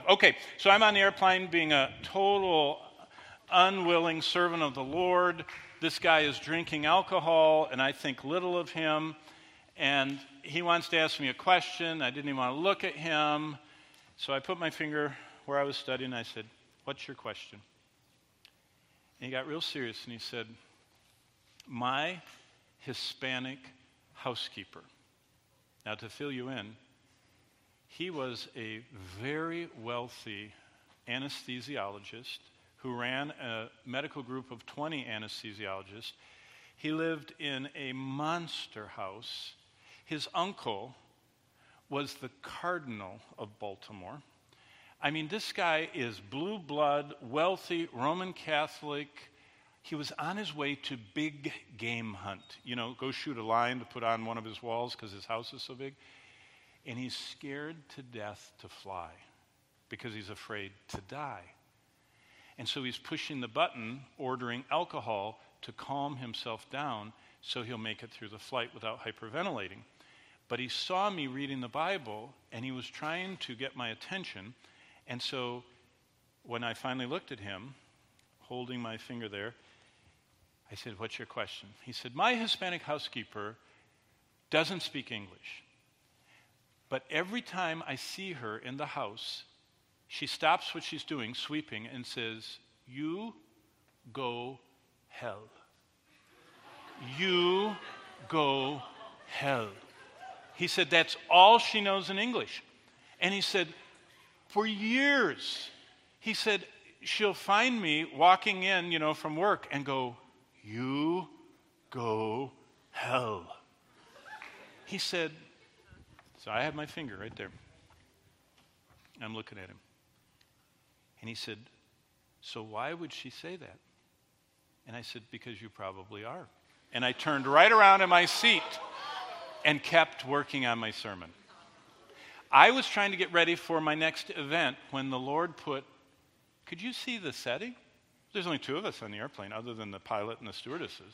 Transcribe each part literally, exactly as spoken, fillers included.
Okay, so I'm on the airplane being a total unwilling servant of the Lord. This guy is drinking alcohol, and I think little of him. And he wants to ask me a question. I didn't even want to look at him. So I put my finger where I was studying, and I said, "What's your question?" And he got real serious, and he said, "My Hispanic housekeeper." Now, to fill you in, he was a very wealthy anesthesiologist who ran a medical group of twenty anesthesiologists. He lived in a monster house. His uncle was the Cardinal of Baltimore. I mean, this guy is blue blood, wealthy, Roman Catholic. He was on his way to big game hunt. You know, go shoot a lion to put on one of his walls because his house is so big. And he's scared to death to fly because he's afraid to die. And so he's pushing the button, ordering alcohol to calm himself down so he'll make it through the flight without hyperventilating. But he saw me reading the Bible, and he was trying to get my attention. And so when I finally looked at him, holding my finger there, I said, "What's your question?" He said, "My Hispanic housekeeper doesn't speak English. But every time I see her in the house, she stops what she's doing, sweeping, and says, 'You go hell. You go hell.'" He said, "That's all she knows in English." And he said, for years, he said, she'll find me walking in, you know, from work and go, "You go hell." He said, so I had my finger right there. I'm looking at him. And he said, "So why would she say that?" And I said, "Because you probably are." And I turned right around in my seat and kept working on my sermon. I was trying to get ready for my next event when the Lord put, could you see the setting? There's only two of us on the airplane other than the pilot and the stewardesses.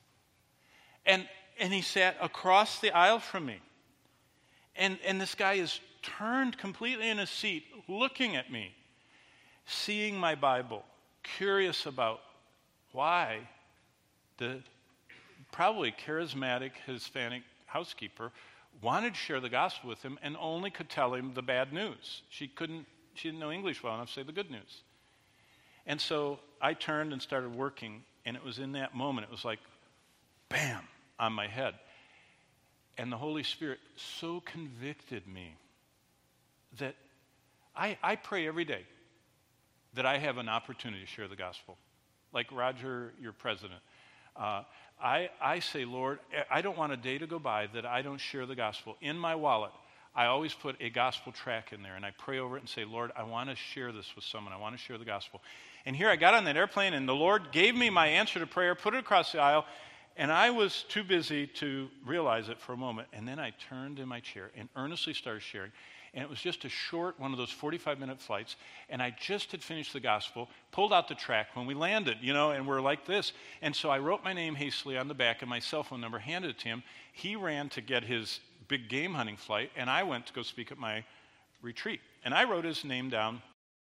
And and he sat across the aisle from me. And, and this guy is turned completely in his seat, looking at me, seeing my Bible, curious about why the probably charismatic Hispanic housekeeper wanted to share the gospel with him and only could tell him the bad news. She couldn't, she didn't know English well enough to say the good news. And so I turned and started working, and it was in that moment, it was like, bam, on my head. And the Holy Spirit so convicted me that I, I pray every day that I have an opportunity to share the gospel. Like Roger, your president. Uh, I, I say, "Lord, I don't want a day to go by that I don't share the gospel." In my wallet, I always put a gospel tract in there, and I pray over it and say, "Lord, I want to share this with someone. I want to share the gospel." And here I got on that airplane, and the Lord gave me my answer to prayer, put it across the aisle, and I was too busy to realize it for a moment. And then I turned in my chair and earnestly started sharing. And it was just a short, one of those forty-five minute flights. And I just had finished the gospel, pulled out the tract when we landed, you know, and we're like this. And so I wrote my name hastily on the back and my cell phone number, handed it to him. He ran to get his big game hunting flight, and I went to go speak at my retreat. And I wrote his name down.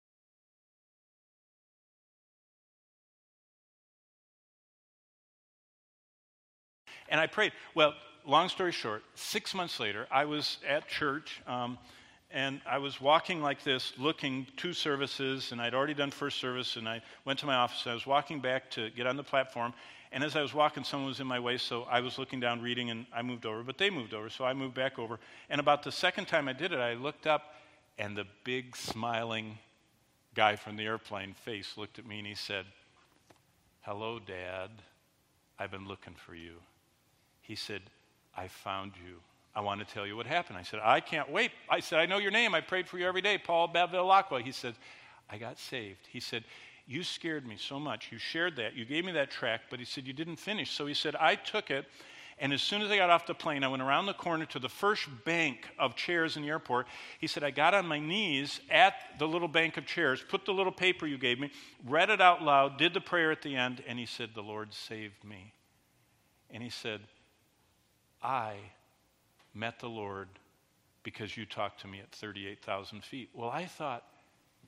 And I prayed. Well, long story short, six months later, I was at church, um, and I was walking like this, looking two services, and I'd already done first service, and I went to my office, and I was walking back to get on the platform, and as I was walking, someone was in my way, so I was looking down, reading, and I moved over, but they moved over, so I moved back over. And about the second time I did it, I looked up, and the big, smiling guy from the airplane face looked at me, and he said, "Hello, Dad. I've been looking for you." He said, "I found you. I want to tell you what happened." I said, "I can't wait." I said, "I know your name. I prayed for you every day, Paul Bevilacqua." He said, "I got saved." He said, "You scared me so much. You shared that. You gave me that tract," but he said, "You didn't finish." So he said, "I took it, and as soon as I got off the plane, I went around the corner to the first bank of chairs in the airport." He said, "I got on my knees at the little bank of chairs, put the little paper you gave me, read it out loud, did the prayer at the end, and he said, 'The Lord saved me.'" And he said, "I met the Lord because you talked to me at thirty-eight thousand feet. Well, I thought,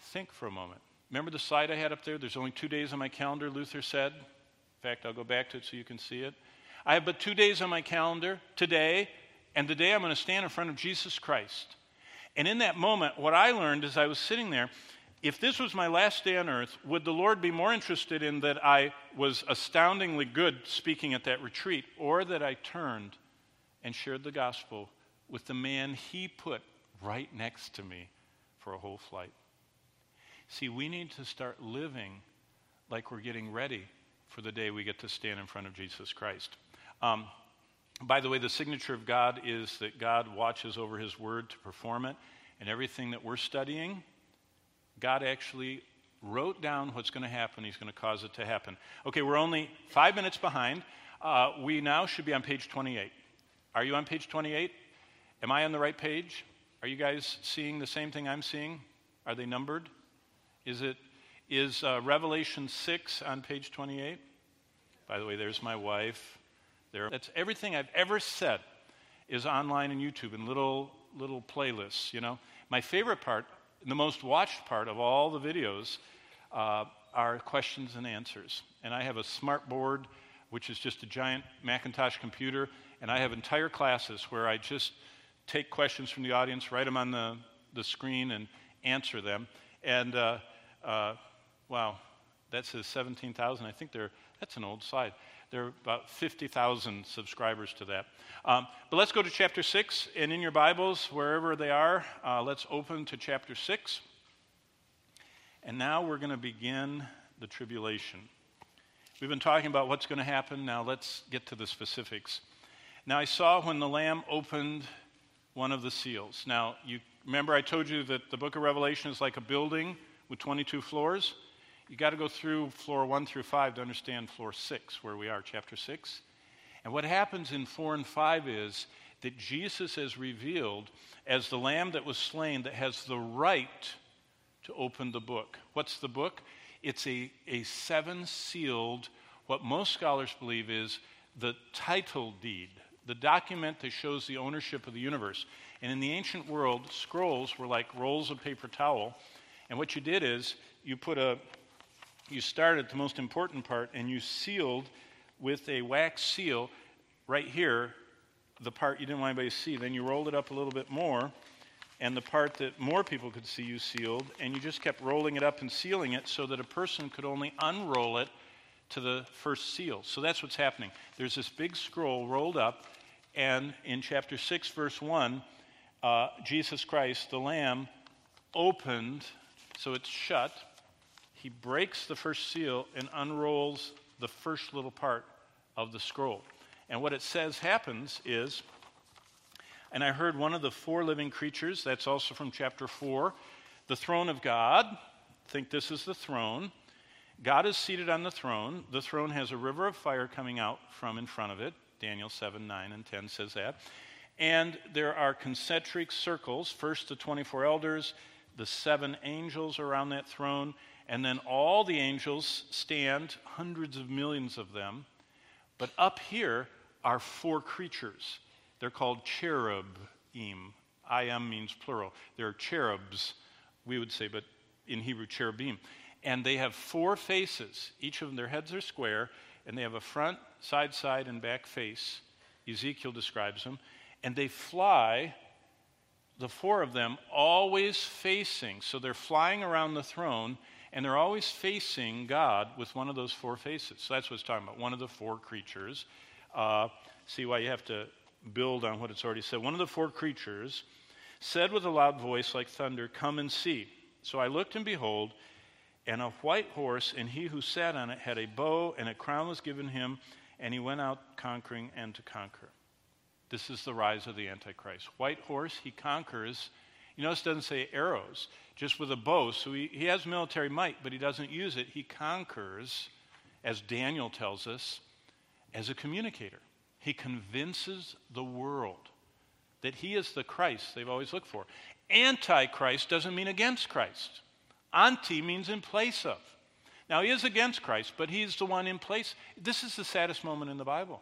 think for a moment. Remember the slide I had up there? There's only two days on my calendar, Luther said. In fact, I'll go back to it so you can see it. I have but two days on my calendar, today, and the day I'm going to stand in front of Jesus Christ. And in that moment, what I learned as I was sitting there, if this was my last day on earth, would the Lord be more interested in that I was astoundingly good speaking at that retreat, or that I turned and shared the gospel with the man he put right next to me for a whole flight? See, we need to start living like we're getting ready for the day we get to stand in front of Jesus Christ. Um, by the way, the signature of God is that God watches over his word to perform it, and everything that we're studying, God actually wrote down what's going to happen. He's going to cause it to happen. Okay, we're only five minutes behind. Uh, we now should be on page twenty-eight. Are you on page twenty-eight? Am I on the right page? Are you guys seeing the same thing I'm seeing? Are they numbered? Is it is uh, Revelation six on page twenty-eight? By the way, there's my wife. There, that's everything I've ever said is online on YouTube in little little playlists. You know, my favorite part, the most watched part of all the videos, uh, are questions and answers. And I have a smart board, which is just a giant Macintosh computer, and I have entire classes where I just take questions from the audience, write them on the, the screen, and answer them. And uh, uh, wow, that says seventeen thousand. I think they're that's an old slide. There are about fifty thousand subscribers to that. Um, but let's go to chapter six, and in your Bibles, wherever they are, uh, let's open to chapter six. And now we're going to begin the tribulation. We've been talking about what's going to happen. Now let's get to the specifics. Now I saw when the Lamb opened one of the seals. Now, you remember I told you that the book of Revelation is like a building with twenty-two floors? You got to go through floor one through five to understand floor six, where we are, chapter six. And what happens in four and five is that Jesus is revealed as the Lamb that was slain that has the right to open the book. What's the book? It's a, a seven-sealed, what most scholars believe is the title deed, the document that shows the ownership of the universe. And in the ancient world, scrolls were like rolls of paper towel. And what you did is you put a You started the most important part, and you sealed with a wax seal right here the part you didn't want anybody to see. Then you rolled it up a little bit more, and the part that more people could see you sealed, and you just kept rolling it up and sealing it so that a person could only unroll it to the first seal. So that's what's happening. There's this big scroll rolled up, and in chapter six, verse one, uh, Jesus Christ, the Lamb, opened, so it's shut. He breaks the first seal and unrolls the first little part of the scroll. And what it says happens is, and I heard one of the four living creatures, that's also from chapter four, the throne of God. Think this is the throne. God is seated on the throne. The throne has a river of fire coming out from in front of it. Daniel seven, nine, and ten says that. And there are concentric circles. First the twenty-four elders, the seven angels around that throne, and then all the angels stand, hundreds of millions of them. But up here are four creatures. They're called cherubim. I M means plural. They're cherubs, we would say, but in Hebrew, cherubim. And they have four faces. Each of them, their heads are square, and they have a front, side, side, and back face. Ezekiel describes them. And they fly, the four of them, always facing. So they're flying around the throne, and they're always facing God with one of those four faces. So that's what it's talking about, one of the four creatures. Uh, see why you have to build on what it's already said. One of the four creatures said with a loud voice like thunder, "Come and see." So I looked, and behold, and a white horse, and he who sat on it had a bow, and a crown was given him, and he went out conquering and to conquer. This is the rise of the Antichrist. White horse, he conquers. You notice it doesn't say arrows, just with a bow. So he, he has military might, but he doesn't use it. He conquers, as Daniel tells us, as a communicator. He convinces the world that he is the Christ they've always looked for. Antichrist doesn't mean against Christ. Anti means in place of. Now, he is against Christ, but he's the one in place. This is the saddest moment in the Bible.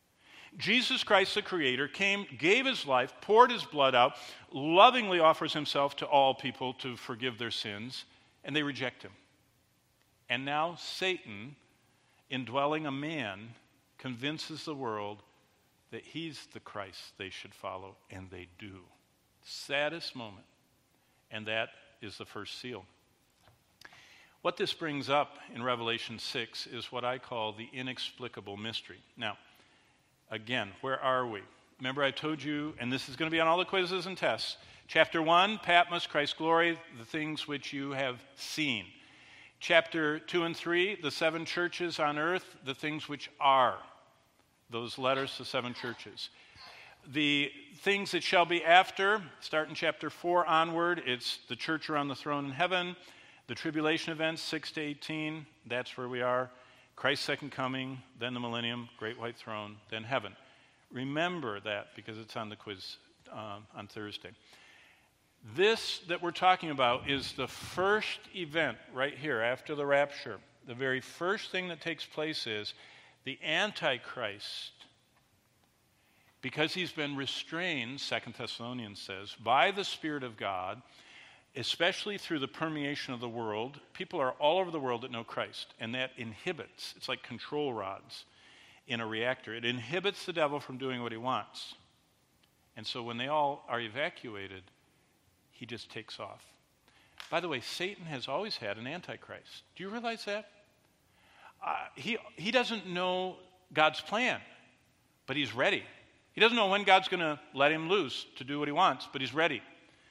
Jesus Christ, the Creator, came, gave his life, poured his blood out, lovingly offers himself to all people to forgive their sins, and they reject him. And now Satan, indwelling a man, convinces the world that he's the Christ they should follow, and they do. Saddest moment. And that is the first seal. What this brings up in Revelation six is what I call the inexplicable mystery. Now, again, where are we? Remember I told you, and this is going to be on all the quizzes and tests, chapter one, Patmos, Christ's glory, the things which you have seen. Chapter two and three, the seven churches on earth, the things which are. Those letters to seven churches. The things that shall be after, start in chapter four onward, it's the church around the throne in heaven, the tribulation events, six to eighteen, that's where we are. Christ's second coming, then the millennium, great white throne, then heaven. Remember that because it's on the quiz uh, on Thursday. This that we're talking about is the first event right here after the rapture. The very first thing that takes place is the Antichrist, because he's been restrained, Second Thessalonians says, by the Spirit of God, especially through the permeation of the world. People are all over the world that know Christ, and that inhibits, it's like control rods in a reactor. It inhibits the devil from doing what he wants. And so when they all are evacuated, he just takes off. By the way, Satan has always had an Antichrist. Do you realize that? Uh, he, he doesn't know God's plan, but he's ready. He doesn't know when God's going to let him loose to do what he wants, but he's ready.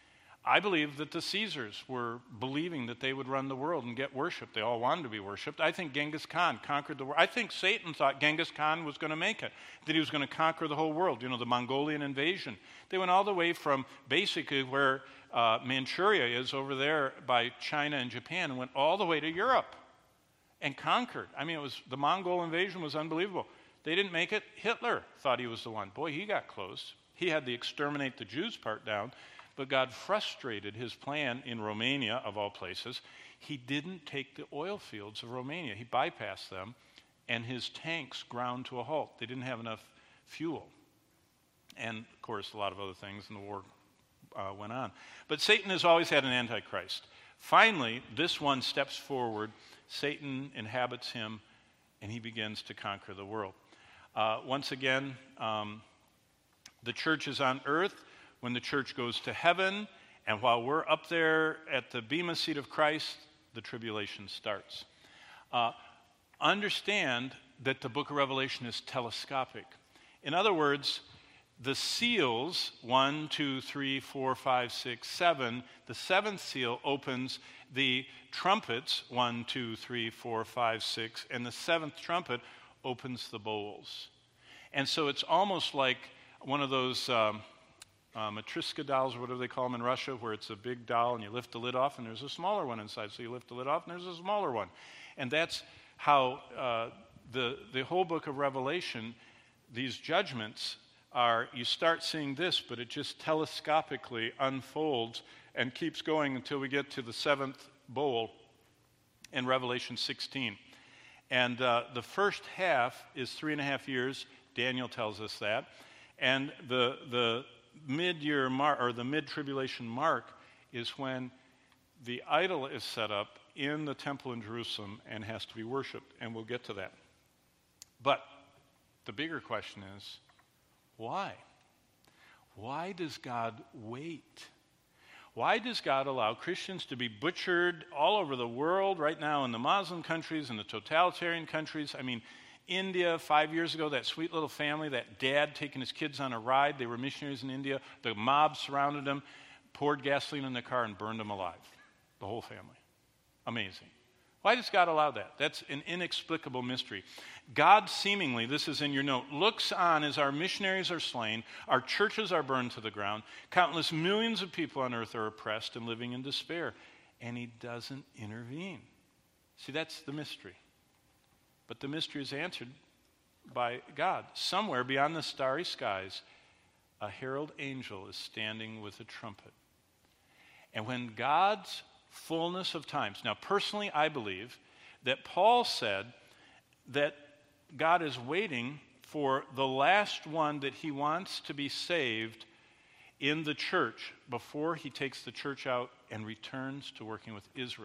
I believe that the Caesars were believing that they would run the world and get worshiped. They all wanted to be worshiped. I think Genghis Khan conquered the world. I think Satan thought Genghis Khan was going to make it, that he was going to conquer the whole world. You know, the Mongolian invasion. They went all the way from basically where uh, Manchuria is over there by China and Japan, and went all the way to Europe and conquered. I mean, it was the Mongol invasion was unbelievable. They didn't make it. Hitler thought he was the one. Boy, he got close. He had the exterminate the Jews part down. But God frustrated his plan in Romania, of all places. He didn't take the oil fields of Romania. He bypassed them, and his tanks ground to a halt. They didn't have enough fuel. And, of course, a lot of other things, and the war uh, went on. But Satan has always had an Antichrist. Finally, this one steps forward. Satan inhabits him, and he begins to conquer the world. Uh, once again, um, the church is on earth. When the church goes to heaven, and while we're up there at the bema seat of Christ, the tribulation starts. Uh, understand that the book of Revelation is telescopic. In other words, the seals, one, two, three, four, five, six, seven, the seventh seal opens the trumpets, one, two, three, four, five, six, and the seventh trumpet opens the bowls. And so it's almost like one of those... Um, Uh, Matryoshka dolls, or whatever they call them in Russia, where it's a big doll and you lift the lid off and there's a smaller one inside. So you lift the lid off and there's a smaller one. And that's how uh, the, the whole book of Revelation, these judgments are, you start seeing this, but it just telescopically unfolds and keeps going until we get to the seventh bowl in Revelation sixteen. And uh, the first half is three and a half years. Daniel tells us that. And the the mid-year mark, or the mid-tribulation mark, is when the idol is set up in the temple in Jerusalem and has to be worshipped, and we'll get to that. But the bigger question is, why? Why does God wait? Why does God allow Christians to be butchered all over the world right now in the Muslim countries and the totalitarian countries? I mean, India, five years ago, that sweet little family, that dad taking his kids on a ride, they were missionaries in India. The mob surrounded them, poured gasoline in their car, and burned them alive. The whole family. Amazing. Why does God allow that? That's an inexplicable mystery. God seemingly, this is in your note, looks on as our missionaries are slain, our churches are burned to the ground, countless millions of people on earth are oppressed and living in despair, and he doesn't intervene. See, that's the mystery. But the mystery is answered by God. Somewhere beyond the starry skies, a herald angel is standing with a trumpet. And when God's fullness of times, now personally I believe that Paul said that God is waiting for the last one that he wants to be saved in the church before he takes the church out and returns to working with Israel.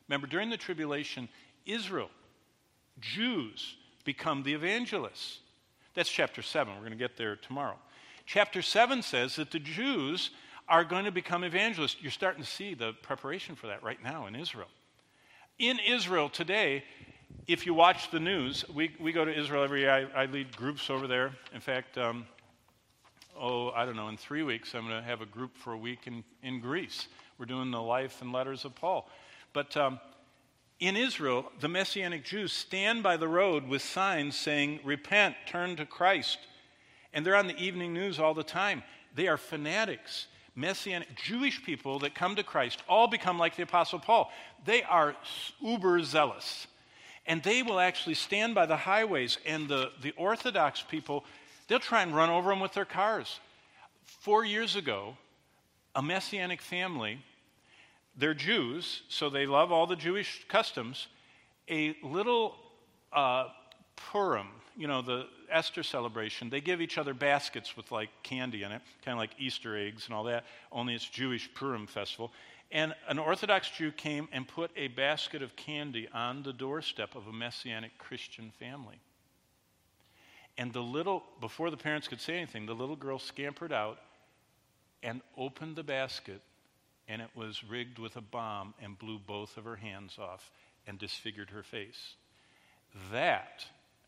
Remember, during the tribulation, Israel, Jews, become the evangelists. That's chapter seven. We're going to get there tomorrow. Chapter seven says that the Jews are going to become evangelists. You're starting to see the preparation for that right now in Israel. In Israel today, if you watch the news, we, we go to Israel every year. I, I lead groups over there. In fact, um, oh, I don't know, in three weeks, I'm going to have a group for a week in, in Greece. We're doing the life and letters of Paul. But um, in Israel, the Messianic Jews stand by the road with signs saying, repent, turn to Christ. And they're on the evening news all the time. They are fanatics. Messianic Jewish people that come to Christ all become like the Apostle Paul. They are uber zealous. And they will actually stand by the highways, and the, the Orthodox people, they'll try and run over them with their cars. Four years ago, a Messianic family, they're Jews, so they love all the Jewish customs, a little uh, Purim, you know, the Esther celebration, they give each other baskets with like candy in it, kind of like Easter eggs and all that, only it's Jewish Purim festival. And an Orthodox Jew came and put a basket of candy on the doorstep of a Messianic Christian family. And the little, before the parents could say anything, the little girl scampered out and opened the basket, and it was rigged with a bomb and blew both of her hands off and disfigured her face. That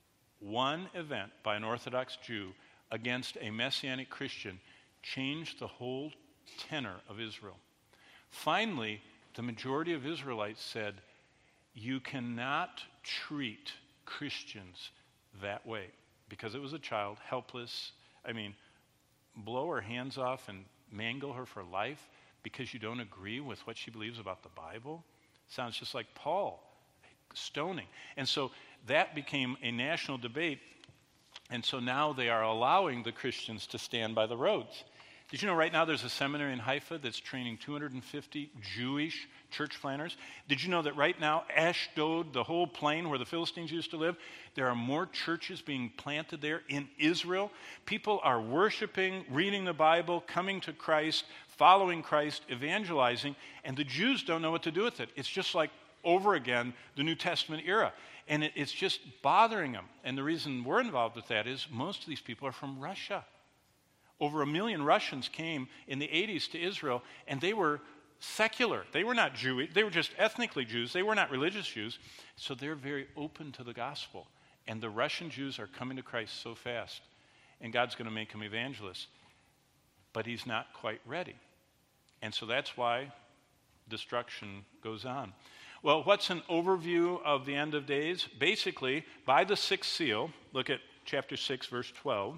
one event by an Orthodox Jew against a Messianic Christian changed the whole tenor of Israel. Finally, the majority of Israelites said, you cannot treat Christians that way. Because it was a child, helpless. I mean, blow her hands off and mangle her for life because you don't agree with what she believes about the Bible? Sounds just like Paul, stoning. And so that became a national debate, and so now they are allowing the Christians to stand by the roads. Did you know right now there's a seminary in Haifa that's training two hundred fifty Jewish church planners? Did you know that right now, Ashdod, the whole plain where the Philistines used to live, there are more churches being planted there in Israel? People are worshiping, reading the Bible, coming to Christ, following Christ, evangelizing, and the Jews don't know what to do with it. It's just like over again the New Testament era. And it, it's just bothering them. And the reason we're involved with that is most of these people are from Russia. Over a million Russians came in the eighties to Israel, and they were secular. They were not Jewish. They were just ethnically Jews. They were not religious Jews. So they're very open to the gospel. And the Russian Jews are coming to Christ so fast. And God's going to make them evangelists. But he's not quite ready. And so that's why destruction goes on. Well, what's an overview of the end of days? Basically, by the sixth seal, look at chapter six, verse twelve.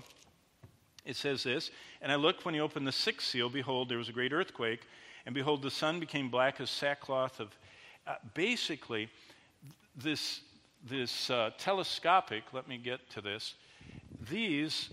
It says this, and I looked when he opened the sixth seal, behold, there was a great earthquake, and behold, the sun became black as sackcloth of... Uh, basically, this, this uh, telescopic, let me get to this, these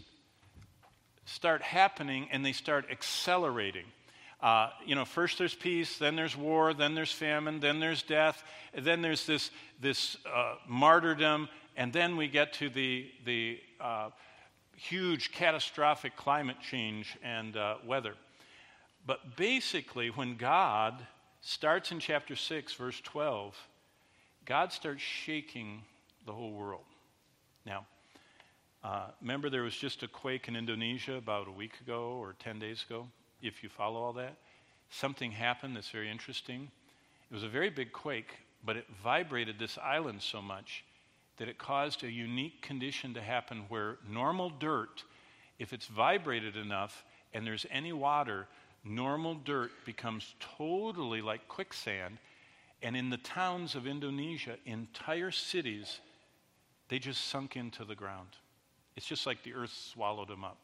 start happening and they start accelerating. Uh, you know, first there's peace, then there's war, then there's famine, then there's death, and then there's this, this uh, martyrdom, and then we get to the... the uh, huge catastrophic climate change and uh, weather. But basically, when God starts in chapter six, verse twelve, God starts shaking the whole world. Now, uh, remember there was just a quake in Indonesia about a week ago or ten days ago, if you follow all that? Something happened that's very interesting. It was a very big quake, but it vibrated this island so much that it caused a unique condition to happen where normal dirt, if it's vibrated enough and there's any water, normal dirt becomes totally like quicksand. And in the towns of Indonesia, entire cities, they just sunk into the ground. It's just like the earth swallowed them up.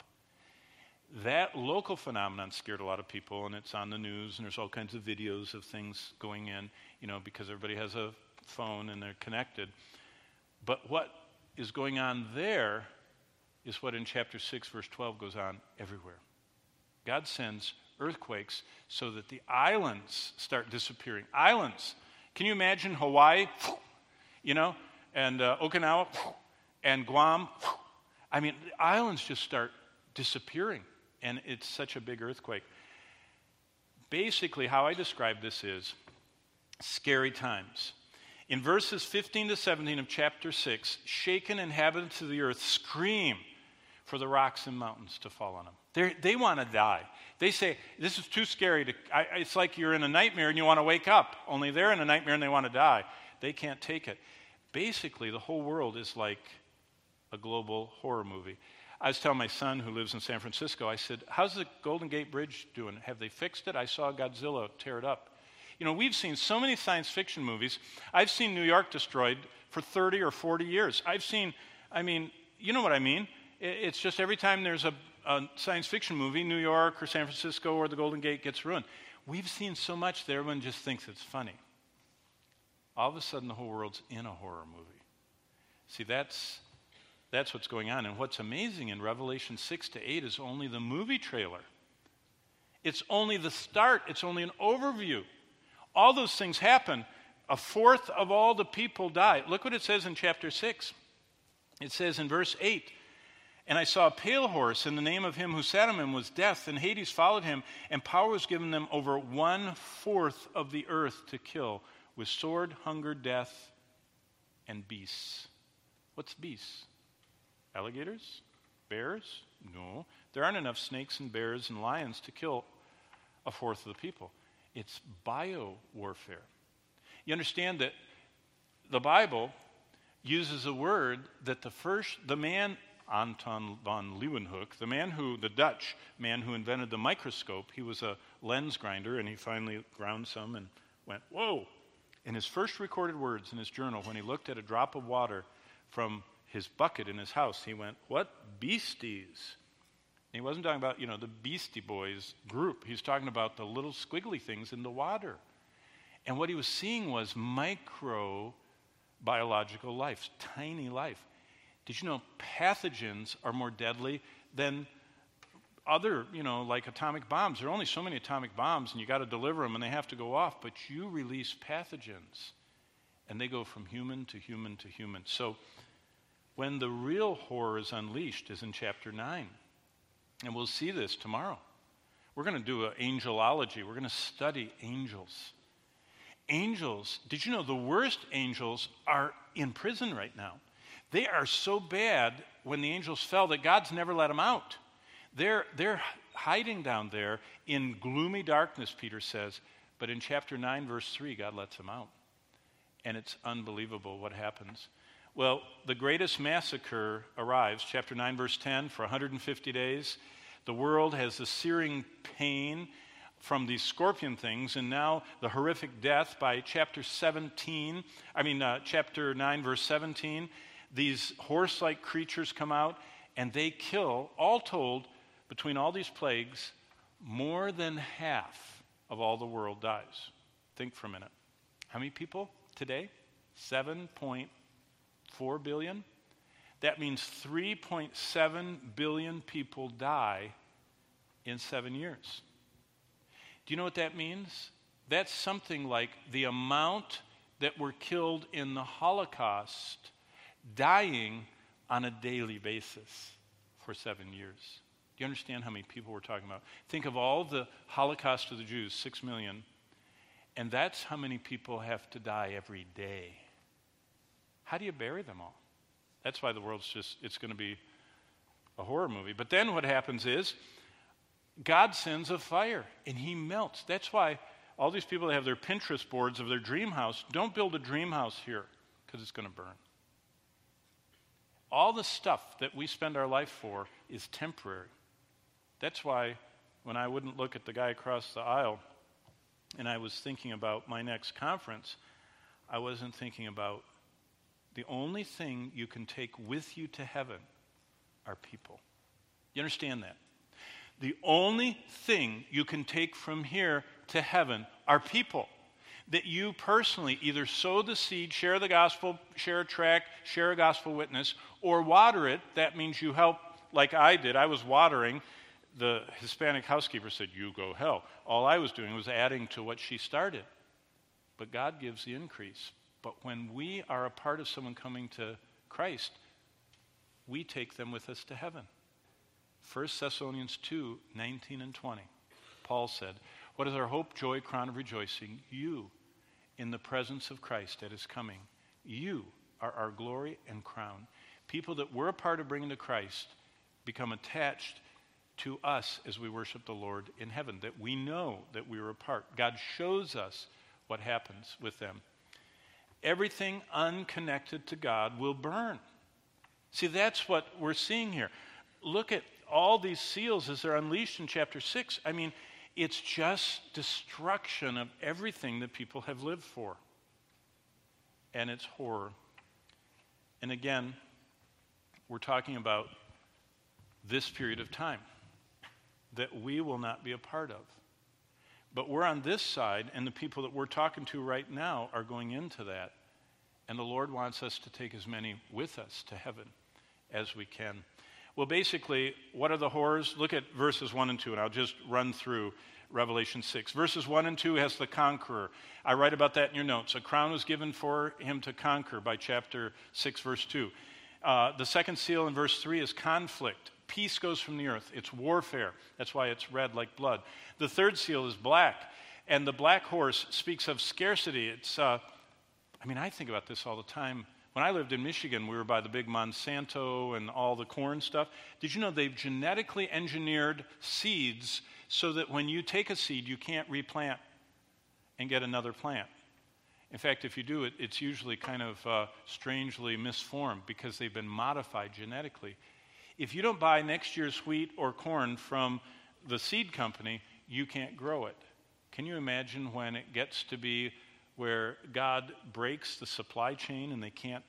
That local phenomenon scared a lot of people, and it's on the news, and there's all kinds of videos of things going in, you know, because everybody has a phone and they're connected. But what is going on there is what in chapter six, verse twelve goes on everywhere. God sends earthquakes so that the islands start disappearing. Islands. Can you imagine Hawaii, you know, and uh, Okinawa, and Guam? I mean, the islands just start disappearing, and it's such a big earthquake. Basically, how I describe this is scary times. In verses fifteen to seventeen of chapter six, shaken inhabitants of the earth scream for the rocks and mountains to fall on them. They're, they want to die. They say, this is too scary. To. I, it's like you're in a nightmare and you want to wake up. Only they're in a nightmare and they want to die. They can't take it. Basically, the whole world is like a global horror movie. I was telling my son who lives in San Francisco, I said, how's the Golden Gate Bridge doing? Have they fixed it? I saw Godzilla tear it up. You know, we've seen so many science fiction movies. I've seen New York destroyed for thirty or forty years. I've seen, I mean, you know what I mean? It's just every time there's a, a science fiction movie, New York or San Francisco or the Golden Gate gets ruined. We've seen so much that everyone just thinks it's funny. All of a sudden, the whole world's in a horror movie. See, that's that's what's going on. And what's amazing in Revelation six to eight is only the movie trailer. It's only the start. It's only an overview. All those things happen. A fourth of all the people die. Look what it says in chapter six. It says in verse eight, and I saw a pale horse, and the name of him who sat on him was Death, and Hades followed him, and power was given them over one-fourth of the earth to kill, with sword, hunger, death, and beasts. What's beasts? Alligators? Bears? No. There aren't enough snakes and bears and lions to kill a fourth of the people. It's bio-warfare. You understand that the Bible uses a word that the first, the man, Anton von Leeuwenhoek, the man who, the Dutch man who invented the microscope, he was a lens grinder, and he finally ground some and went, whoa. In his first recorded words in his journal, when he looked at a drop of water from his bucket in his house, he went, what beasties? And he wasn't talking about, you know, the Beastie Boys group. He was talking about the little squiggly things in the water. And what he was seeing was microbiological life, tiny life. Did you know pathogens are more deadly than other, you know, like atomic bombs? There are only so many atomic bombs, and you got to deliver them, and they have to go off. But you release pathogens, and they go from human to human to human. So when the real horror is unleashed is in chapter nine. And we'll see this tomorrow. We're going to do an angelology. We're going to study angels. Angels, did you know the worst angels are in prison right now? They are so bad when the angels fell that God's never let them out. They're, they're hiding down there in gloomy darkness, Peter says. But in chapter nine, verse three, God lets them out. And it's unbelievable what happens. Well, the greatest massacre arrives, chapter nine, verse ten, for one hundred fifty days. The world has the searing pain from these scorpion things, and now the horrific death by chapter seventeen, I mean, uh, chapter nine, verse seventeen. These horse-like creatures come out, and they kill, all told, between all these plagues, more than half of all the world dies. Think for a minute. How many people today? seven point four billion? That means three point seven billion people die in seven years. Do you know what that means? That's something like the amount that were killed in the Holocaust dying on a daily basis for seven years. Do you understand how many people we're talking about? Think of all the Holocaust of the Jews, six million, and that's how many people have to die every day. How do you bury them all? That's why the world's just, it's going to be a horror movie. But then what happens is God sends a fire and he melts. That's why all these people that have their Pinterest boards of their dream house, don't build a dream house here because it's going to burn. All the stuff that we spend our life for is temporary. That's why when I wouldn't look at the guy across the aisle and I was thinking about my next conference, I wasn't thinking about the only thing you can take with you to heaven are people. You understand that? The only thing you can take from here to heaven are people. That you personally either sow the seed, share the gospel, share a tract, share a gospel witness, or water it. That means you help, like I did. I was watering. The Hispanic housekeeper said, you go hell. All I was doing was adding to what she started. But God gives the increase. But when we are a part of someone coming to Christ, we take them with us to heaven. First Thessalonians two, nineteen and twenty. Paul said, what is our hope, joy, crown of rejoicing? You. in the presence of Christ at his coming. You are our glory and crown. People that we're a part of bringing to Christ become attached to us as we worship the Lord in heaven, that we know that we were a part. God shows us what happens with them. Everything unconnected to God will burn. See, that's what we're seeing here. Look at all these seals as they're unleashed in chapter six. I mean, it's just destruction of everything that people have lived for. And it's horror. And again, we're talking about this period of time that we will not be a part of. But we're on this side, and the people that we're talking to right now are going into that. And the Lord wants us to take as many with us to heaven as we can. Well, basically, what are the horrors? Look at verses one and two, and I'll just run through Revelation six. Verses one and two has the conqueror. I write about that in your notes. A crown was given for him to conquer by chapter six, verse two. Uh, the second seal in verse three is conflict. Peace goes from the earth. It's warfare. That's why it's red like blood. The third seal is black, and the black horse speaks of scarcity. It's, uh, I mean, I think about this all the time. When I lived in Michigan, we were by the big Monsanto and all the corn stuff. Did you know they've genetically engineered seeds so that when you take a seed, you can't replant and get another plant? In fact, if you do it, it's usually kind of uh, strangely misformed because they've been modified genetically. If you don't buy next year's wheat or corn from the seed company, you can't grow it. Can you imagine when it gets to be where God breaks the supply chain and they can't?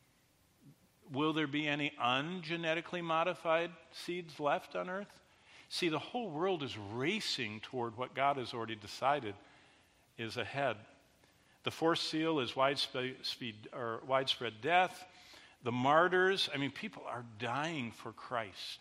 Will there be any ungenetically modified seeds left on earth? See, the whole world is racing toward what God has already decided is ahead. The fourth seal is widespread, speed, or widespread death. The martyrs, I mean, people are dying for Christ.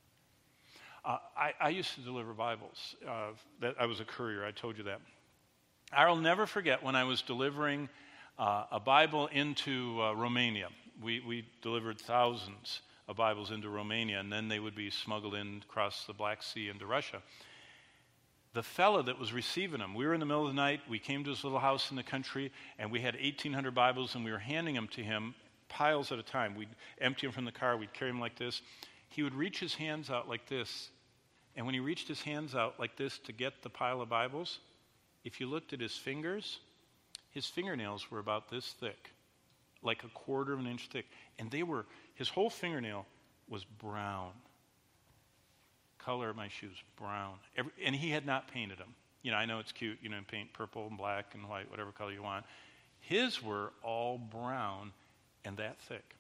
Uh, I, I used to deliver Bibles. Uh, that I was a courier, I told you that. I'll never forget when I was delivering uh, a Bible into uh, Romania. We, we delivered thousands of Bibles into Romania, and then they would be smuggled in across the Black Sea into Russia. The fellow that was receiving them, we were in the middle of the night, we came to his little house in the country, and we had eighteen hundred Bibles, and we were handing them to him piles at a time. We'd empty them from the car, we'd carry them like this. He would reach his hands out like this, and when he reached his hands out like this to get the pile of Bibles, if you looked at his fingers, his fingernails were about this thick, like a quarter of an inch thick, and they were, his whole fingernail was brown. Color of my shoes, brown. Every, and he had not painted them. You know, I know it's cute, you know, paint purple and black and white, whatever color you want. His were all brown and that thick.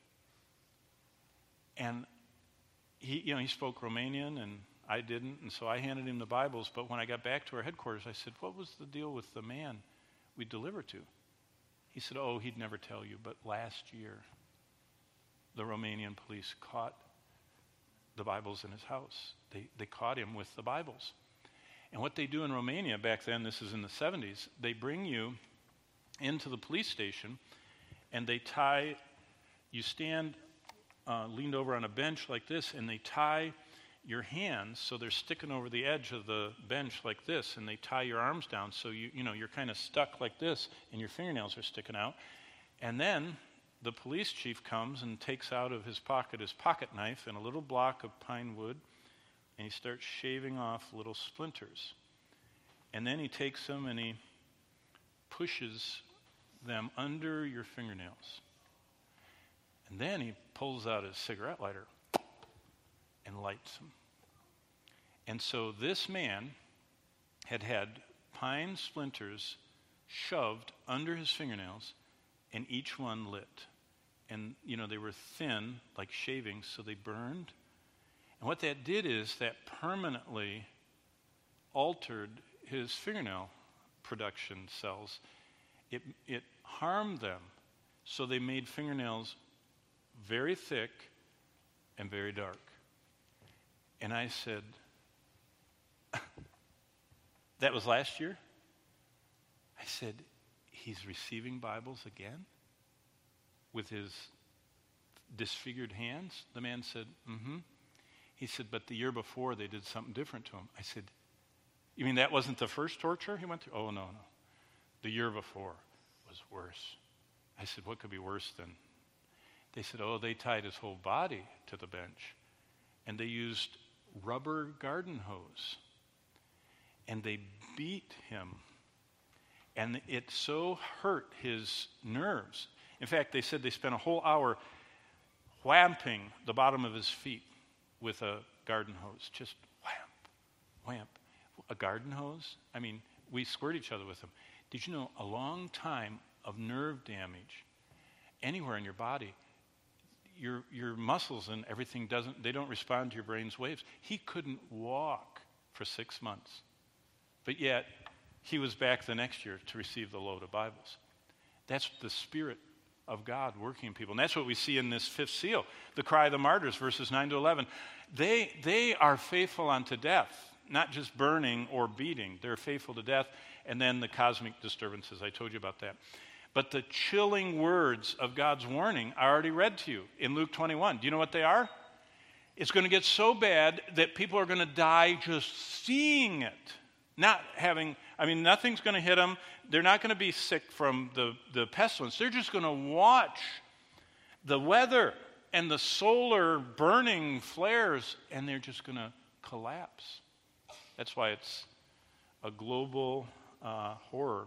And he, you know, he spoke Romanian and I didn't, and so I handed him the Bibles, but when I got back to our headquarters, I said, what was the deal with the man we delivered to? He said, oh, he'd never tell you, but last year, the Romanian police caught the Bibles in his house. They, they caught him with the Bibles. And what they do in Romania back then, this is in the seventies, they bring you into the police station and they tie, you stand uh, leaned over on a bench like this, and they tie your hands so they're sticking over the edge of the bench like this, and they tie your arms down so you, you know, you're kind of stuck like this and your fingernails are sticking out. And then the police chief comes and takes out of his pocket his pocket knife and a little block of pine wood, and he starts shaving off little splinters. And then he takes them and he pushes them under your fingernails. And then he pulls out his cigarette lighter and lights them. And so this man had had pine splinters shoved under his fingernails, and each one lit. And, you know, they were thin, like shavings, so they burned. And what that did is that permanently altered his fingernail production cells. It, it harmed them, so they made fingernails very thick and very dark. And I said, that was last year? I said, he's receiving Bibles again with his disfigured hands? The man said, mm-hmm. He said, but the year before they did something different to him. I said, you mean that wasn't the first torture he went through? Oh, no, no. The year before was worse. I said, what could be worse than? They said, oh, they tied his whole body to the bench. And they used rubber garden hose. And they beat him. And it so hurt his nerves. In fact, they said they spent a whole hour whamping the bottom of his feet with a garden hose. Just whamp, whamp. A garden hose? I mean, we squirt each other with them. Did you know a long time of nerve damage anywhere in your body, your your muscles and everything doesn't, they don't respond to your brain's waves. He couldn't walk for six months. But yet, he was back the next year to receive the load of Bibles. That's the Spirit of God working in people. And that's what we see in this fifth seal, the cry of the martyrs, verses nine to eleven. They, they are faithful unto death, not just burning or beating. They're faithful to death. And then the cosmic disturbances, I told you about that. But the chilling words of God's warning are already read to you in Luke twenty-one. Do you know what they are? It's going to get so bad that people are going to die just seeing it. Not having, I mean, nothing's going to hit them. They're not going to be sick from the, the pestilence. They're just going to watch the weather and the solar burning flares, and they're just going to collapse. That's why it's a global uh, horror.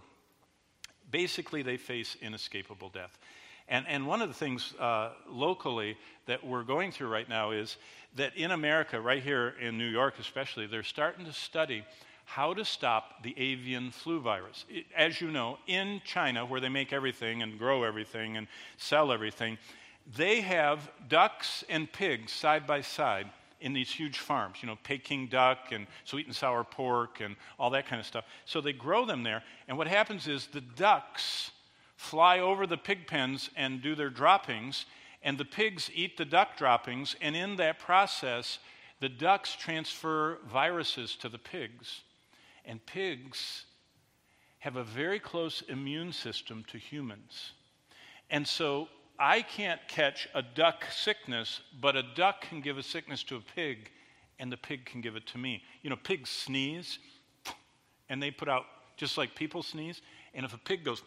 Basically, they face inescapable death. And, and one of the things uh, locally that we're going through right now is that in America, right here in New York especially, they're starting to study how to stop the avian flu virus. It, as you know, in China, where they make everything and grow everything and sell everything, they have ducks and pigs side by side in these huge farms, you know, Peking duck and sweet and sour pork and all that kind of stuff. So they grow them there, and what happens is the ducks fly over the pig pens and do their droppings, and the pigs eat the duck droppings, and in that process, the ducks transfer viruses to the pigs. And pigs have a very close immune system to humans. And so I can't catch a duck sickness, but a duck can give a sickness to a pig, and the pig can give it to me. You know, pigs sneeze, and they put out, just like people sneeze, and if a pig goes,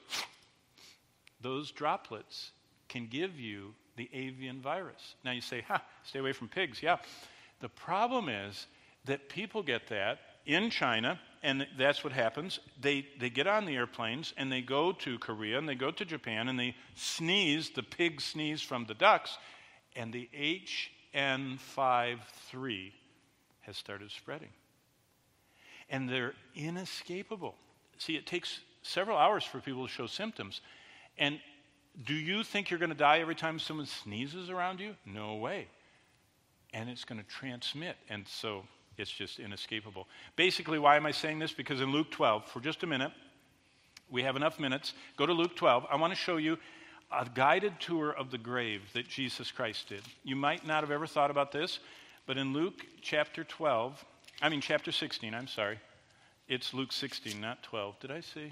those droplets can give you the avian virus. Now you say, ha, stay away from pigs. Yeah. The problem is that people get that in China, and that's what happens. They they get on the airplanes, and they go to Korea, and they go to Japan, and they sneeze, the pig sneeze from the ducks, and the H N five three has started spreading. And they're inescapable. See, it takes several hours for people to show symptoms. And do you think you're going to die every time someone sneezes around you? No way. And it's going to transmit, and so it's just inescapable. Basically, why am I saying this? Because in Luke twelve, for just a minute, we have enough minutes. Go to Luke twelve. I want to show you a guided tour of the grave that Jesus Christ did. You might not have ever thought about this, but in Luke chapter twelve, I mean chapter sixteen, I'm sorry. It's Luke sixteen, not twelve. Did I say?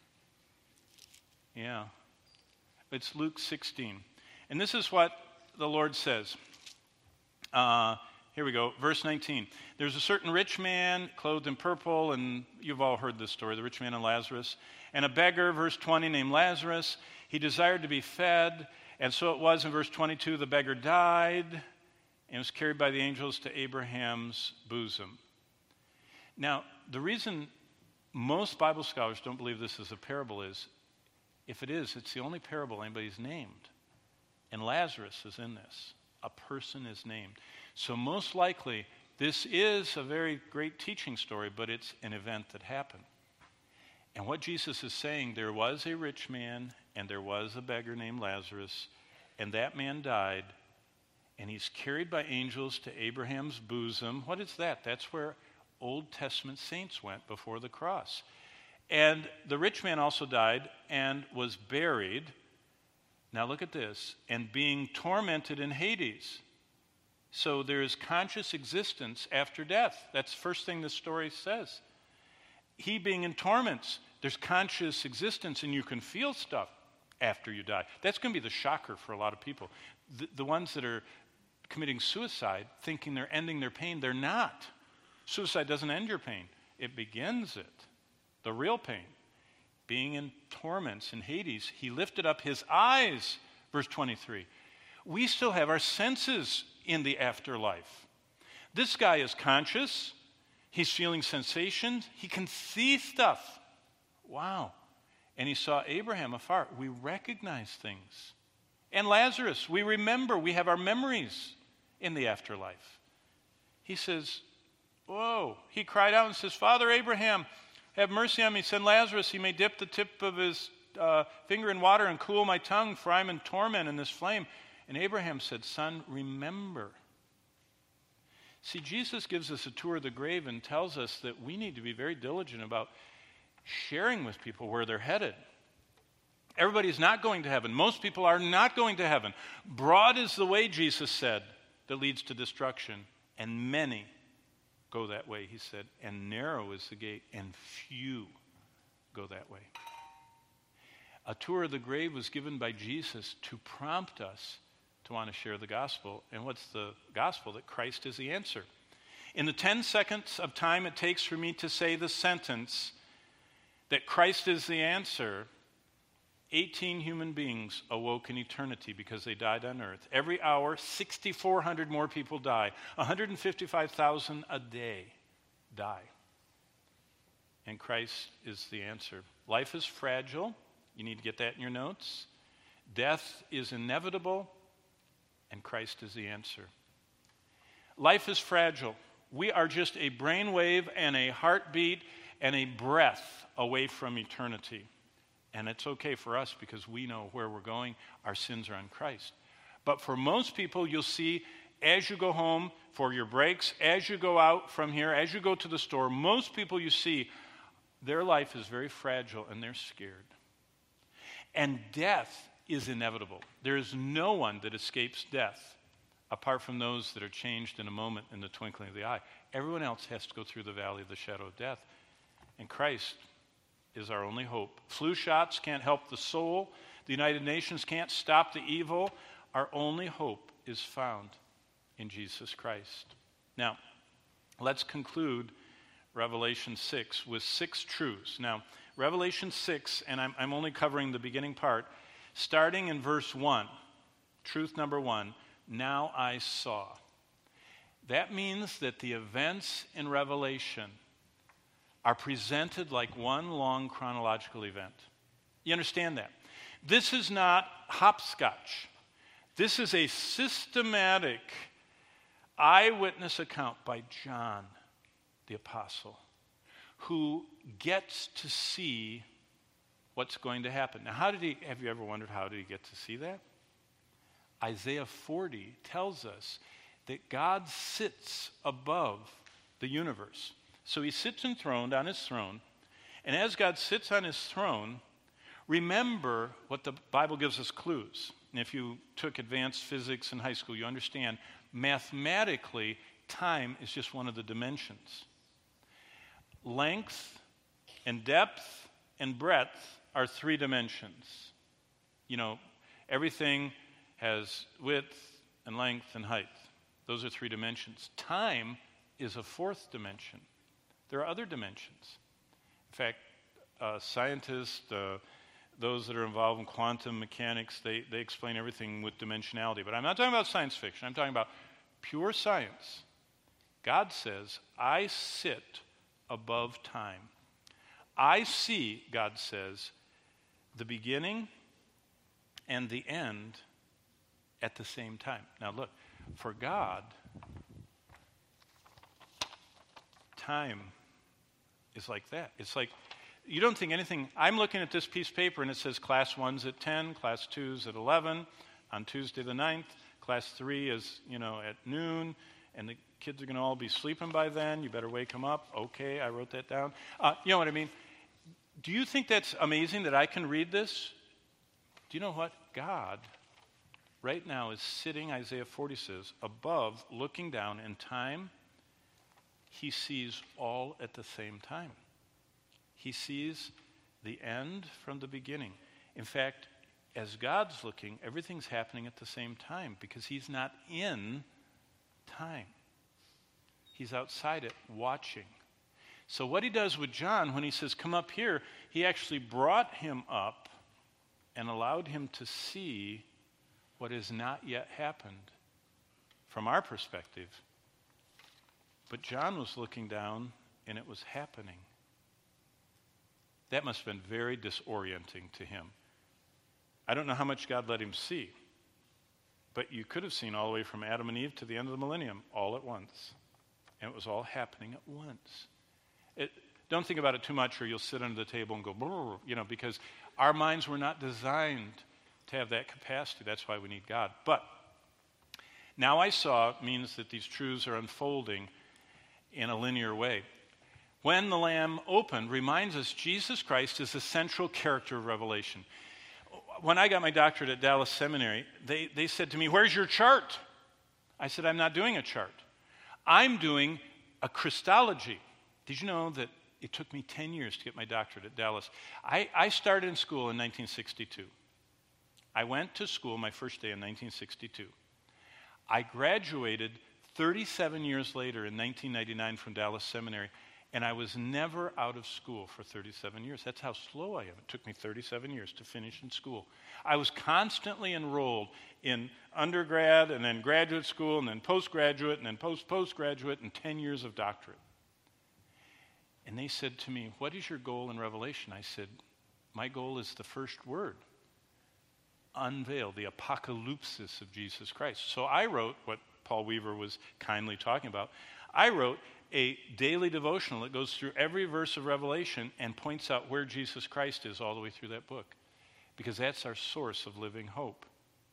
Yeah. It's Luke sixteen. And this is what the Lord says. Uh, here we go, verse nineteen. There's a certain rich man clothed in purple, and you've all heard this story, the rich man and Lazarus. And a beggar, verse twenty, named Lazarus. He desired to be fed, and so it was in verse twenty-two, the beggar died and was carried by the angels to Abraham's bosom. Now, the reason most Bible scholars don't believe this is a parable is, if it is, it's the only parable anybody's named. And Lazarus is in this. A person is named. So most likely, this is a very great teaching story, but it's an event that happened. And what Jesus is saying, there was a rich man, and there was a beggar named Lazarus, and that man died, and he's carried by angels to Abraham's bosom. What is that? That's where Old Testament saints went before the cross. And the rich man also died and was buried. Now look at this. And being tormented in Hades. So there is conscious existence after death. That's the first thing this story says. He being in torments, there's conscious existence, and you can feel stuff after you die. That's going to be the shocker for a lot of people. The, the ones that are committing suicide, thinking they're ending their pain, they're not. Suicide doesn't end your pain. It begins it. The real pain. being in torments in Hades, he lifted up his eyes, verse twenty-three. We still have our senses in the afterlife. This guy is conscious. He's feeling sensations. He can see stuff. Wow. And he saw Abraham afar. We recognize things. And Lazarus, we remember. We have our memories in the afterlife. He says, whoa. He cried out and says, Father Abraham, have mercy on me. Send Lazarus. He may dip the tip of his uh, finger in water and cool my tongue, for I'm in torment in this flame. And Abraham said, Son, remember. See, Jesus gives us a tour of the grave and tells us that we need to be very diligent about sharing with people where they're headed. Everybody's not going to heaven. Most people are not going to heaven. Broad is the way, Jesus said, that leads to destruction, and many go that way, he said, and narrow is the gate, and few go that way. A tour of the grave was given by Jesus to prompt us to want to share the gospel. And what's the gospel? That Christ is the answer. In the ten seconds of time it takes for me to say the sentence that Christ is the answer, eighteen human beings awoke in eternity because they died on earth. Every hour, six thousand four hundred more people die. one hundred fifty-five thousand a day die. And Christ is the answer. Life is fragile. You need to get that in your notes. Death is inevitable, and Christ is the answer. Life is fragile. We are just a brainwave and a heartbeat and a breath away from eternity. And it's okay for us because we know where we're going. Our sins are on Christ. But for most people, you'll see as you go home for your breaks, as you go out from here, as you go to the store, most people you see, their life is very fragile and they're scared. And death is inevitable. There is no one that escapes death apart from those that are changed in a moment in the twinkling of the eye. Everyone else has to go through the valley of the shadow of death. And Christ is our only hope. Flu shots can't help the soul. The United Nations can't stop the evil. Our only hope is found in Jesus Christ. Now, let's conclude Revelation six with six truths. Now, Revelation six, and I'm, I'm only covering the beginning part, starting in verse one, truth number one, now I saw. That means that the events in Revelation are presented like one long chronological event. You understand that? This is not hopscotch. This is a systematic eyewitness account by John the Apostle, who gets to see what's going to happen. Now, how did he, have you ever wondered how did he get to see that? Isaiah forty tells us that God sits above the universe. So he sits enthroned on his throne, and as God sits on his throne, remember what the Bible gives us clues. And if you took advanced physics in high school, you understand mathematically time is just one of the dimensions. Length and depth and breadth are three dimensions. You know, everything has width and length and height. Those are three dimensions. Time is a fourth dimension. There are other dimensions. In fact, uh, scientists, uh, those that are involved in quantum mechanics, they, they explain everything with dimensionality. But I'm not talking about science fiction. I'm talking about pure science. God says, I sit above time. I see, God says, the beginning and the end at the same time. Now look, for God, time is like that. It's like, you don't think anything, I'm looking at this piece of paper and it says class one's at ten, class two's at eleven, on Tuesday the ninth, class three is, you know, at noon, and the kids are going to all be sleeping by then. You better wake them up. Okay, I wrote that down. Uh, you know what I mean? Do you think that's amazing that I can read this? Do you know what? God right now is sitting, Isaiah forty says, above, looking down in time. He sees all at the same time. He sees the end from the beginning. In fact, as God's looking, everything's happening at the same time because he's not in time. He's outside it, watching. So what he does with John, when he says, come up here, he actually brought him up and allowed him to see what has not yet happened from our perspective. But John was looking down, and it was happening. That must have been very disorienting to him. I don't know how much God let him see, but you could have seen all the way from Adam and Eve to the end of the millennium all at once. And it was all happening at once. It, don't think about it too much, or you'll sit under the table and go, brr, you know, because our minds were not designed to have that capacity. That's why we need God. But now I saw means that these truths are unfolding in a linear way. When the Lamb opened reminds us Jesus Christ is the central character of Revelation. When I got my doctorate at Dallas Seminary, they, they said to me, where's your chart? I said, I'm not doing a chart. I'm doing a Christology. Did you know that it took me ten years to get my doctorate at Dallas? I, I started in school in nineteen sixty-two. I went to school my first day in nineteen sixty-two. I graduated thirty-seven years later in nineteen ninety-nine from Dallas Seminary, and I was never out of school for thirty-seven years. That's how slow I am. It took me thirty-seven years to finish in school. I was constantly enrolled in undergrad and then graduate school and then postgraduate and then post-postgraduate and ten years of doctorate. And they said to me, what is your goal in Revelation? I said, my goal is the first word. Unveil the apocalypsis of Jesus Christ. So I wrote what Paul Weaver was kindly talking about. I wrote a daily devotional that goes through every verse of Revelation and points out where Jesus Christ is all the way through that book, because that's our source of living hope.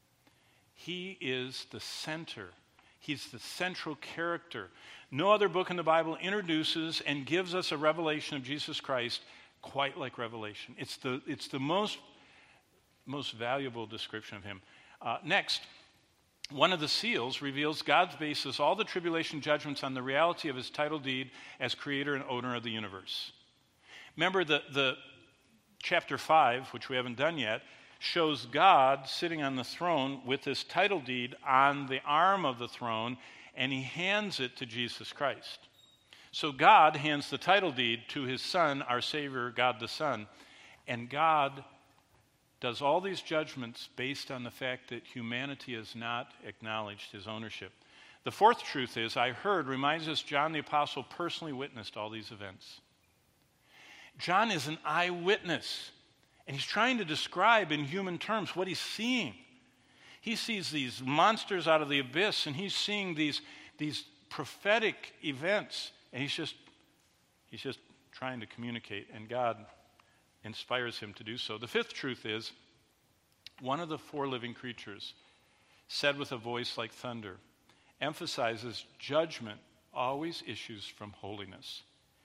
He is the center. He's the central character. No other book in the Bible introduces and gives us a revelation of Jesus Christ quite like Revelation. It's the, it's the most, most valuable description of him. Uh, next, one of the seals reveals God's bases all the tribulation judgments on the reality of his title deed as creator and owner of the universe. Remember, the, the chapter five, which we haven't done yet, shows God sitting on the throne with this title deed on the arm of the throne, and he hands it to Jesus Christ. So God hands the title deed to his Son, our Savior, God the Son, and God does all these judgments based on the fact that humanity has not acknowledged his ownership. The fourth truth is, I heard, reminds us John the Apostle personally witnessed all these events. John is an eyewitness, and he's trying to describe in human terms what he's seeing. He sees these monsters out of the abyss, and he's seeing these, these prophetic events, and he's just, he's just trying to communicate, and God inspires him to do so. The fifth truth is, one of the four living creatures said with a voice like thunder, emphasizes judgment always issues from holiness.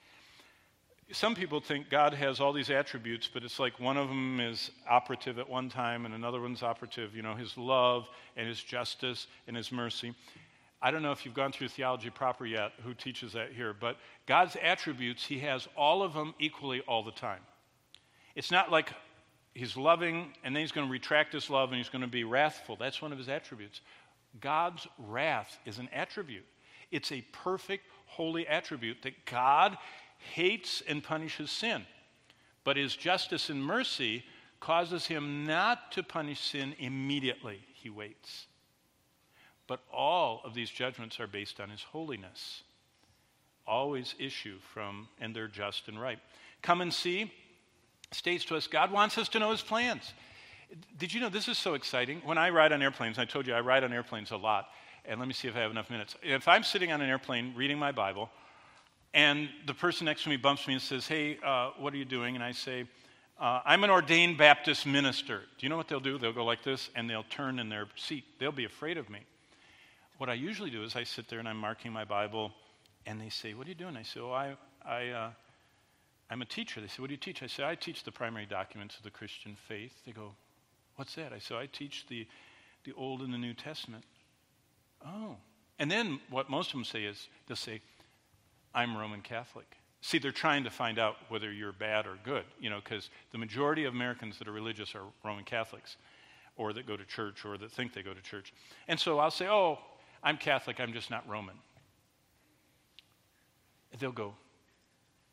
Some people think God has all these attributes, but it's like one of them is operative at one time and another one's operative, you know, his love and his justice and his mercy. I don't know if you've gone through theology proper yet, who teaches that here, but God's attributes, he has all of them equally all the time. It's not like he's loving and then he's going to retract his love and he's going to be wrathful. That's one of his attributes. God's wrath is an attribute. It's a perfect, holy attribute that God hates and punishes sin. But his justice and mercy causes him not to punish sin immediately. He waits. But all of these judgments are based on his holiness. Always issue from, and they're just and right. Come and see states to us, God wants us to know his plans. Did you know this is so exciting? When I ride on airplanes, I told you I ride on airplanes a lot, and let me see if I have enough minutes. If I'm sitting on an airplane reading my Bible, and the person next to me bumps me and says, hey, uh, what are you doing? And I say, uh, I'm an ordained Baptist minister. Do you know what they'll do? They'll go like this, and they'll turn in their seat. They'll be afraid of me. What I usually do is I sit there and I'm marking my Bible, and they say, what are you doing? I say, oh, I, I, uh, I'm a teacher. They say, what do you teach? I say, I teach the primary documents of the Christian faith. They go, what's that? I say, I teach the, the Old and the New Testament. Oh. And then what most of them say is, they'll say, I'm Roman Catholic. See, they're trying to find out whether you're bad or good, you know, because the majority of Americans that are religious are Roman Catholics, or that go to church, or that think they go to church. And so I'll say, oh, I'm Catholic, I'm just not Roman. They'll go,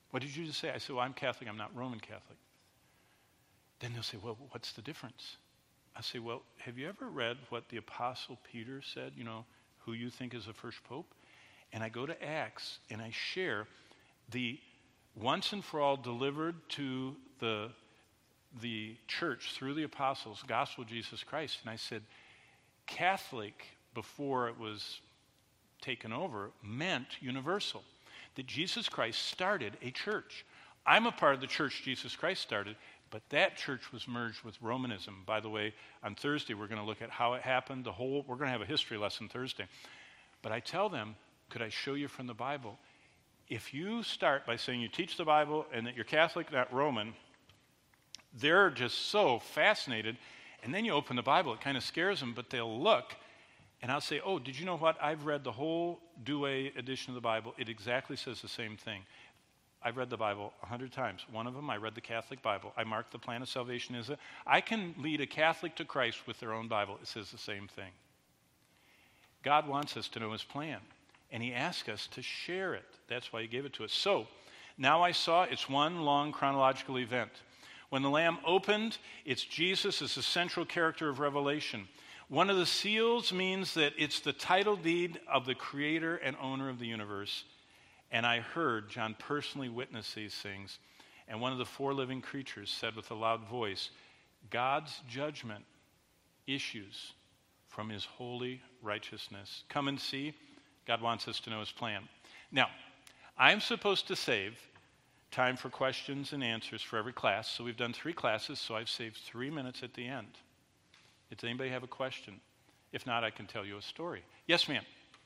What did you just say? I said, well, I'm Catholic, I'm not Roman Catholic. Then they'll say, well, what's the difference? I say, well, have you ever read what the Apostle Peter said, you know, who you think is the first pope? And I go to Acts and I share the once and for all delivered to the, the church through the apostles, gospel of Jesus Christ. And I said, Catholic, before it was taken over, meant universal. That Jesus Christ started a church. I'm a part of the church Jesus Christ started, but that church was merged with Romanism. By the way, on Thursday we're going to look at how it happened. The whole we're going to have a history lesson Thursday. But I tell them, could I show you from the Bible? If you start by saying you teach the Bible and that you're Catholic, not Roman, they're just so fascinated. And then you open the Bible, it kind of scares them, but they'll look. And I'll say, oh, did you know what? I've read the whole Douay edition of the Bible. It exactly says the same thing. I've read the Bible a hundred times. One of them, I read the Catholic Bible. I marked the plan of salvation as a... I can lead a Catholic to Christ with their own Bible. It says the same thing. God wants us to know his plan. And he asks us to share it. That's why he gave it to us. So, now I saw it's one long chronological event. When the Lamb opened, it's Jesus as the central character of Revelation. One of the seals means that it's the title deed of the creator and owner of the universe. And I heard John personally witness these things. And one of the four living creatures said with a loud voice, God's judgment issues from his holy righteousness. Come and see. God wants us to know his plan. Now, I'm supposed to save time for questions and answers for every class. So we've done three classes, so I've saved three minutes at the end. Does anybody have a question? If not, I can tell you a story. Yes, ma'am.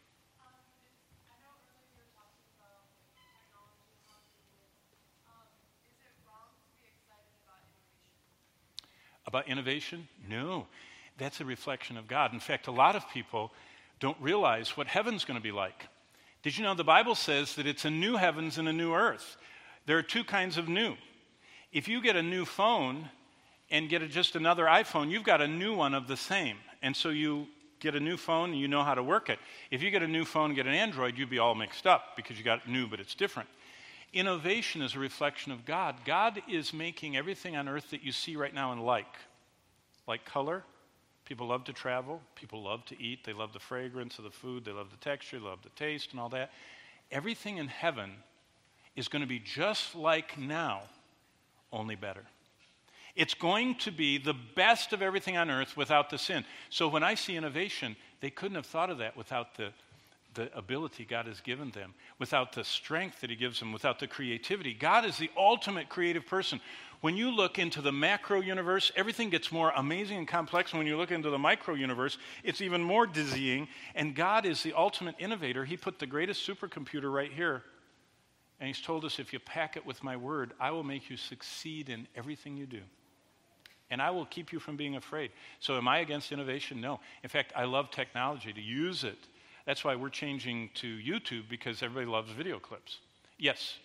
About innovation? No. That's a reflection of God. In fact, a lot of people don't realize what heaven's going to be like. Did you know the Bible says that it's a new heavens and a new earth? There are two kinds of new. If you get a new phone and get a, just another iPhone, you've got a new one of the same. And so you get a new phone and you know how to work it. If you get a new phone and get an Android, you'd be all mixed up because you got new, but it's different. Innovation is a reflection of God. God is making everything on earth that you see right now and like. Like color. People love to travel. People love to eat. They love the fragrance of the food. They love the texture. They love the taste and all that. Everything in heaven is going to be just like now, only better. It's going to be the best of everything on earth without the sin. So when I see innovation, they couldn't have thought of that without the, the ability God has given them, without the strength that he gives them, without the creativity. God is the ultimate creative person. When you look into the macro universe, everything gets more amazing and complex. And when you look into the micro universe, it's even more dizzying. And God is the ultimate innovator. He put the greatest supercomputer right here. And he's told us, if you pack it with my word, I will make you succeed in everything you do. And I will keep you from being afraid. So am I against innovation? No. In fact, I love technology, to use it. That's why we're changing to YouTube, because everybody loves video clips. Yes?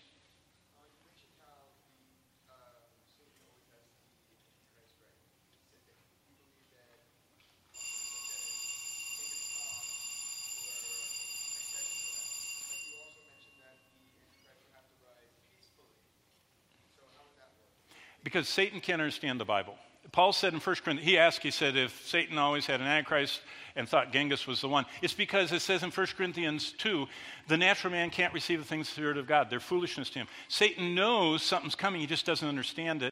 Because Satan can't understand the Bible. Paul said in First Corinthians, he asked, he said, if Satan always had an Antichrist and thought Genghis was the one, it's because it says in First Corinthians two, the natural man can't receive the things of the Spirit of God. They're foolishness to him. Satan knows something's coming, he just doesn't understand it.